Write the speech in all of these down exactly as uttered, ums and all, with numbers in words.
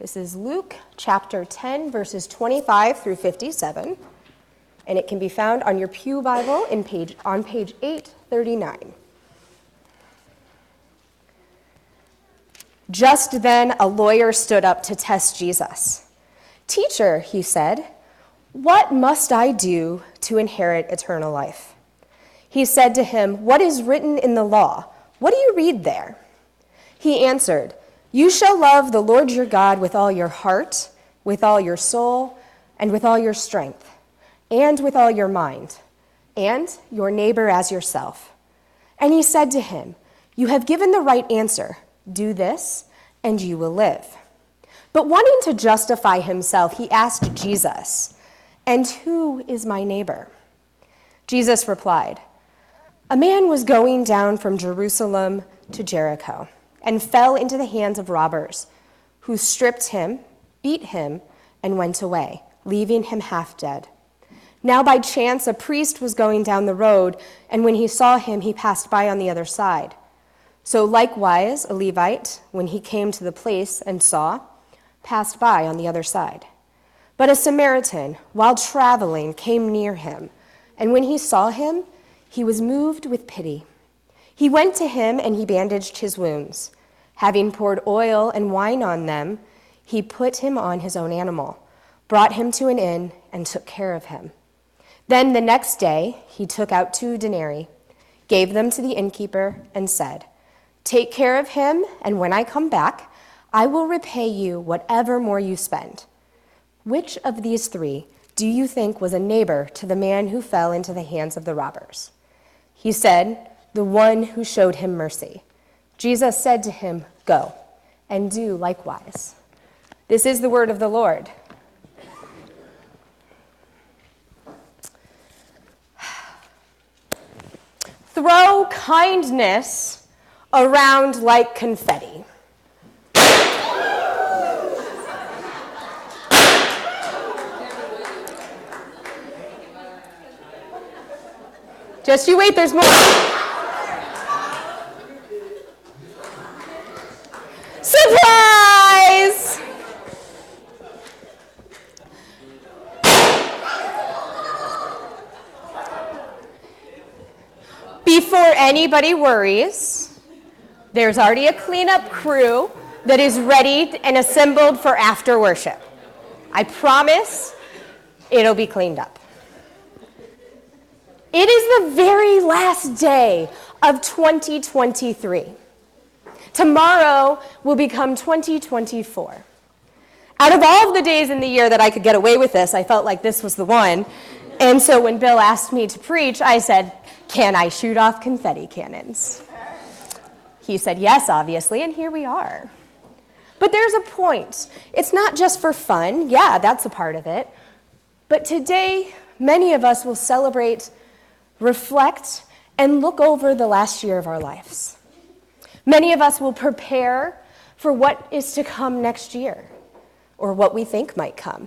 This is Luke chapter ten, verses twenty-five through fifty-seven, and it can be found on your Pew Bible in page, on page eight thirty-nine. Just then a lawyer stood up to test Jesus. "Teacher," he said, "what must I do to inherit eternal life?" He said to him, "What is written in the law? What do you read there?" He answered, "You shall love the Lord your God with all your heart, with all your soul, and with all your strength, and with all your mind, and your neighbor as yourself." And he said to him, "You have given the right answer. Do this, and you will live." But wanting to justify himself, he asked Jesus, "And who is my neighbor?" Jesus replied, "A man was going down from Jerusalem to Jericho and fell into the hands of robbers, who stripped him, beat him, and went away, leaving him half dead. Now by chance a priest was going down the road, and when he saw him, he passed by on the other side. So likewise a Levite, when he came to the place and saw, passed by on the other side. But a Samaritan, while traveling, came near him, and when he saw him, he was moved with pity. He went to him and he bandaged his wounds. Having poured oil and wine on them, he put him on his own animal, brought him to an inn, and took care of him. Then the next day he took out two denarii, gave them to the innkeeper, and said, 'Take care of him, and when I come back, I will repay you whatever more you spend.' Which of these three do you think was a neighbor to the man who fell into the hands of the robbers?" He said, "The one who showed him mercy." Jesus said to him, "Go, and do likewise." This is the word of the Lord. Throw kindness around like confetti. Just you wait, there's more. Surprise! Before anybody worries, there's already a cleanup crew that is ready and assembled for after worship. I promise it'll be cleaned up. It is the very last day of twenty twenty-three. Tomorrow will become twenty twenty-four. Out of all of the days in the year that I could get away with this, I felt like this was the one. And so when Bill asked me to preach, I said, "Can I shoot off confetti cannons?" He said yes, obviously, and here we are. But there's a point. It's not just for fun. Yeah, that's a part of it. But today, many of us will celebrate, reflect, and look over the last year of our lives. Many of us will prepare for what is to come next year, or what we think might come.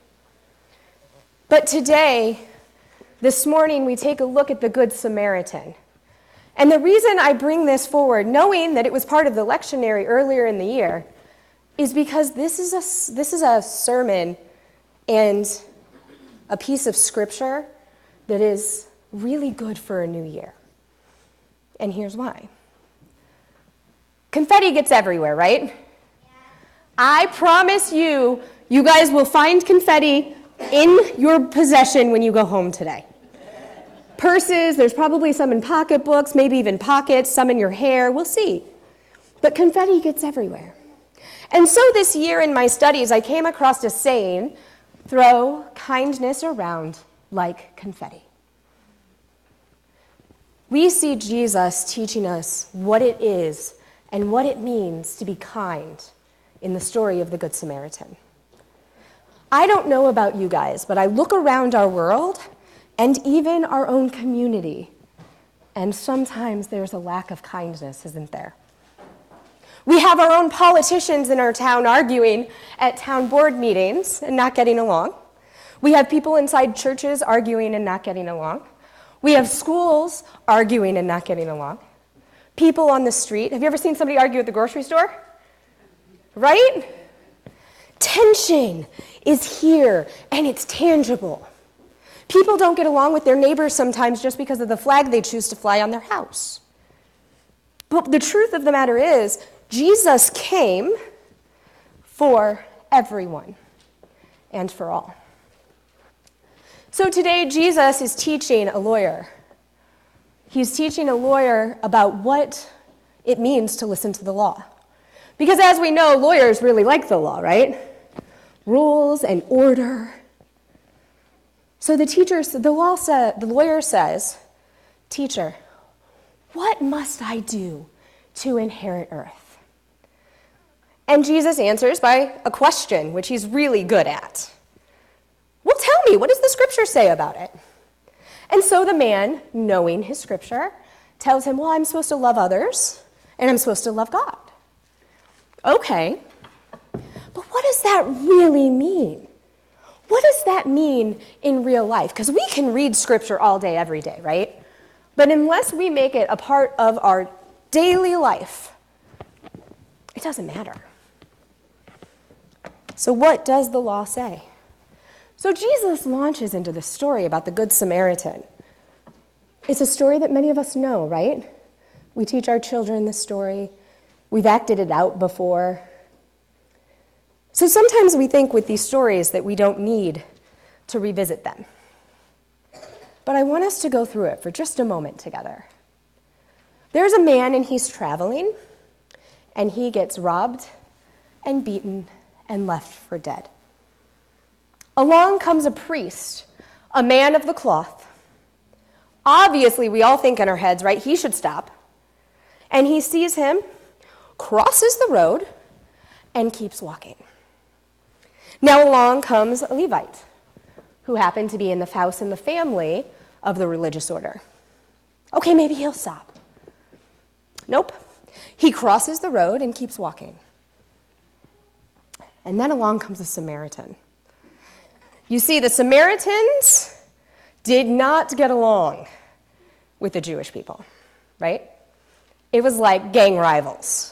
But today, this morning, we take a look at the Good Samaritan. And the reason I bring this forward, knowing that it was part of the lectionary earlier in the year, is because this is a, this is a sermon and a piece of scripture that is really good for a new year. And here's why. Confetti gets everywhere, right? Yeah. I promise you, you guys will find confetti in your possession when you go home today. Purses, there's probably some in pocketbooks, maybe even pockets, some in your hair, we'll see. But confetti gets everywhere. And so this year in my studies, I came across a saying, "Throw kindness around like confetti." We see Jesus teaching us what it is and what it means to be kind in the story of the Good Samaritan. I don't know about you guys, but I look around our world and even our own community, and sometimes there's a lack of kindness, isn't there? We have our own politicians in our town arguing at town board meetings and not getting along. We have people inside churches arguing and not getting along. We have schools arguing and not getting along. People on the street. Have you ever seen somebody argue at the grocery store? Right? tension is here, and it's tangible. People don't get along with their neighbors sometimes just because of the flag they choose to fly on their house. But the truth of the matter is, Jesus came for everyone and for all. So today, Jesus is teaching a lawyer. He's teaching a lawyer about what it means to listen to the law. Because as we know, lawyers really like the law, right? Rules and order. So the teacher, the law sa- the lawyer says, "Teacher, what must I do to inherit earth?" And Jesus answers by a question, which he's really good at. "Well, tell me, what does the scripture say about it?" And so the man, knowing his scripture, tells him, "Well, I'm supposed to love others, and I'm supposed to love God." Okay, but what does that really mean? What does that mean in real life? Because we can read scripture all day, every day, right? But unless we make it a part of our daily life, it doesn't matter. So what does the law say? So Jesus launches into the story about the Good Samaritan. It's a story that many of us know, right? We teach our children this story. We've acted it out before. So sometimes we think with these stories that we don't need to revisit them. But I want us to go through it for just a moment together. There's a man and he's traveling, and he gets robbed and beaten and left for dead. Along comes a priest, a man of the cloth. Obviously, we all think in our heads, right, he should stop. And he sees him, crosses the road, and keeps walking. Now along comes a Levite, who happened to be in the house and the family of the religious order. Okay, maybe he'll stop. Nope. He crosses the road and keeps walking. And then along comes a Samaritan. You see, the Samaritans did not get along with the Jewish people, right? It was like gang rivals.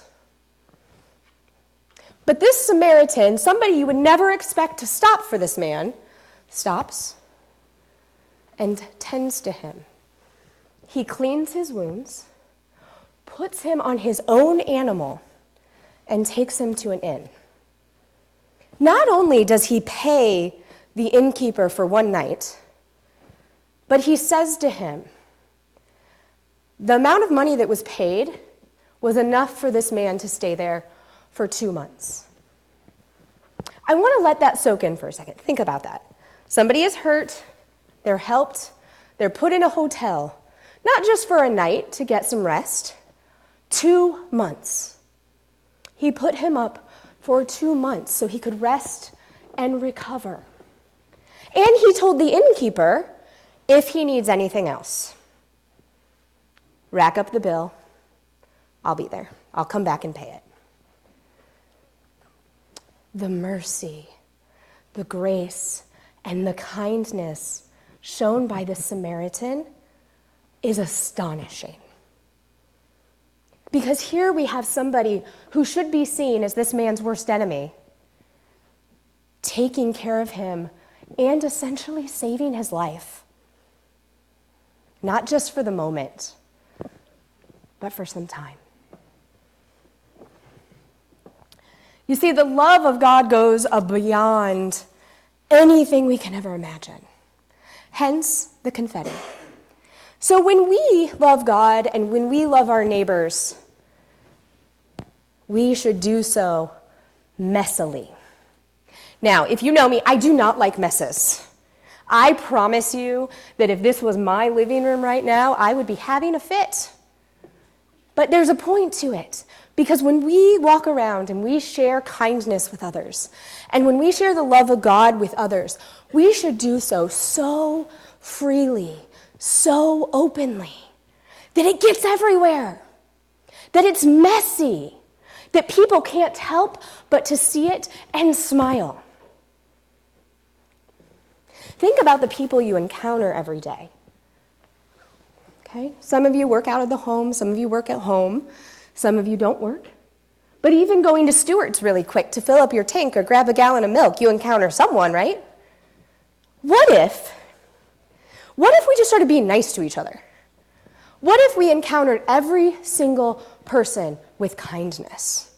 But this Samaritan, somebody you would never expect to stop for this man, stops and tends to him. He cleans his wounds, puts him on his own animal, and takes him to an inn. Not only does he pay the innkeeper for one night, but he says to him, the amount of money that was paid was enough for this man to stay there for two months. I want to let that soak in for a second. Think about that. Somebody is hurt, they're helped, they're put in a hotel, not just for a night to get some rest, two months. He put him up for two months so he could rest and recover. And he told the innkeeper if he needs anything else, rack up the bill, I'll be there. I'll come back and pay it. The mercy, the grace, and the kindness shown by the Samaritan is astonishing. Because here we have somebody who should be seen as this man's worst enemy, taking care of him and essentially saving his life. Not just for the moment, but for some time. You see, the love of God goes beyond anything we can ever imagine. Hence, the confetti. So when we love God and when we love our neighbors, we should do so messily. Now, if you know me, I do not like messes. I promise you that if this was my living room right now, I would be having a fit. But there's a point to it. Because when we walk around and we share kindness with others, and when we share the love of God with others, we should do so so freely, so openly, that it gets everywhere, that it's messy, that people can't help but to see it and smile. Think about the people you encounter every day. Okay? Some of you work out of the home, some of you work at home, some of you don't work. But even going to Stewart's really quick to fill up your tank or grab a gallon of milk, you encounter someone, right? What if, what if we just started being nice to each other? What if we encountered every single person with kindness?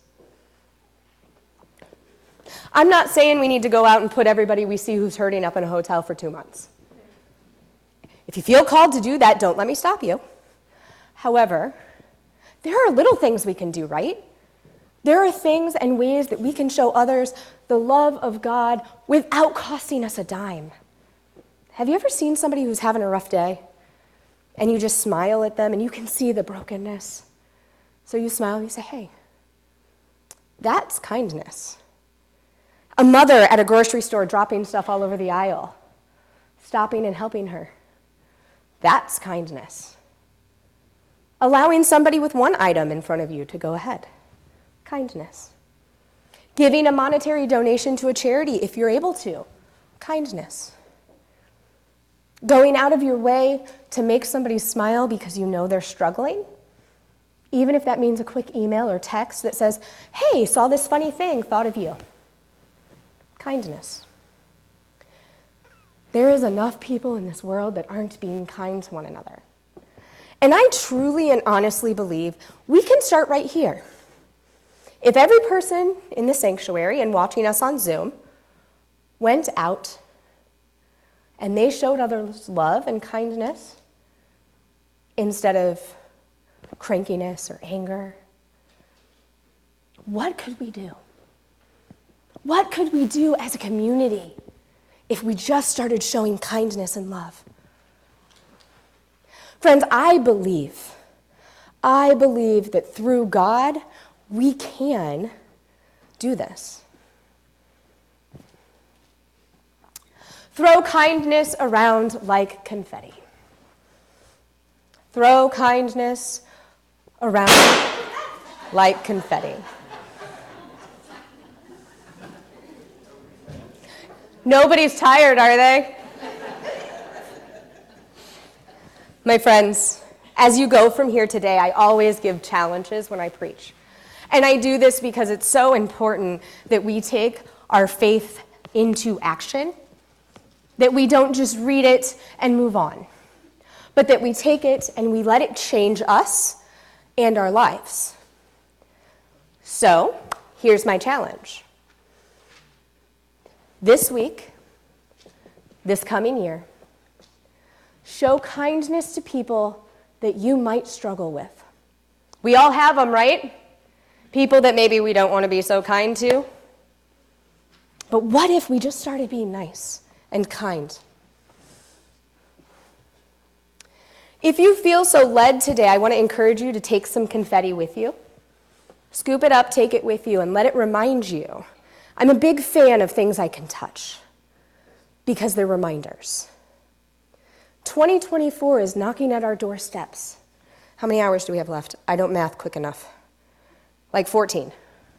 I'm not saying we need to go out and put everybody we see who's hurting up in a hotel for two months. If you feel called to do that, don't let me stop you. However, there are little things we can do, right? There are things and ways that we can show others the love of God without costing us a dime. Have you ever seen somebody who's having a rough day and you just smile at them and you can see the brokenness? So you smile and you say, hey, that's kindness. A mother at a grocery store dropping stuff all over the aisle, stopping and helping her. That's kindness. Allowing somebody with one item in front of you to go ahead. Kindness. Giving a monetary donation to a charity if you're able to. Kindness. Going out of your way to make somebody smile because you know they're struggling, even if that means a quick email or text that says, hey, saw this funny thing, thought of you. Kindness. There is enough people in this world that aren't being kind to one another. And I truly and honestly believe we can start right here. If every person in the sanctuary and watching us on Zoom went out and they showed others love and kindness instead of crankiness or anger, what could we do? What could we do as a community if we just started showing kindness and love? Friends, I believe, I believe that through God, we can do this. Throw kindness around like confetti. Throw kindness around like confetti. Nobody's tired, are they? My friends, as you go from here today, I always give challenges when I preach. And I do this because it's so important that we take our faith into action, that we don't just read it and move on, but that we take it and we let it change us and our lives. So, here's my challenge. This week, this coming year, show kindness to people that you might struggle with. We all have them, right? People that maybe we don't want to be so kind to. But what if we just started being nice and kind? If you feel so led today, I want to encourage you to take some confetti with you. Scoop it up, take it with you, and let it remind you. I'm a big fan of things I can touch because they're reminders. twenty twenty-four is knocking at our doorsteps. How many hours do we have left? I don't math quick enough. Like fourteen.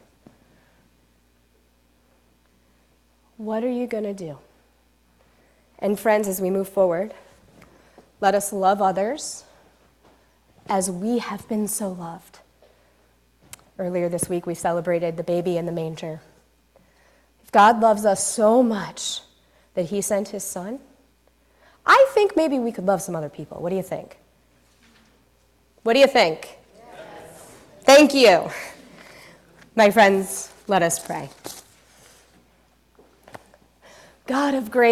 What are you going to do? And friends, as we move forward, let us love others as we have been so loved. Earlier this week, we celebrated the baby in the manger. If God loves us so much that he sent his son, I think maybe we could love some other people. What do you think? What do you think? Yes. Thank you. My friends, let us pray. God of grace,